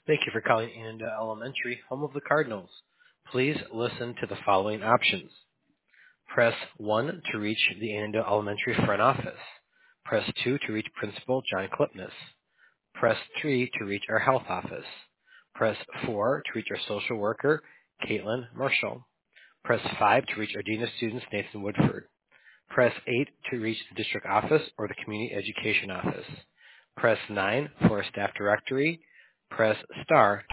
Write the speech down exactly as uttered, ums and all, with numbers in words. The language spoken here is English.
Thank you for calling Annandale Elementary, home of the Cardinals. Please listen to the following options. Press one to reach the Annandale Elementary front office. Press two to reach Principal John Klipnis. Press three to reach our health office. Press four to reach our social worker, Caitlin Marshall. Press five to reach our Dean of Students, Nathan Woodford. Press eight to reach the district office or the community education office. Press nine for a staff directory. Press star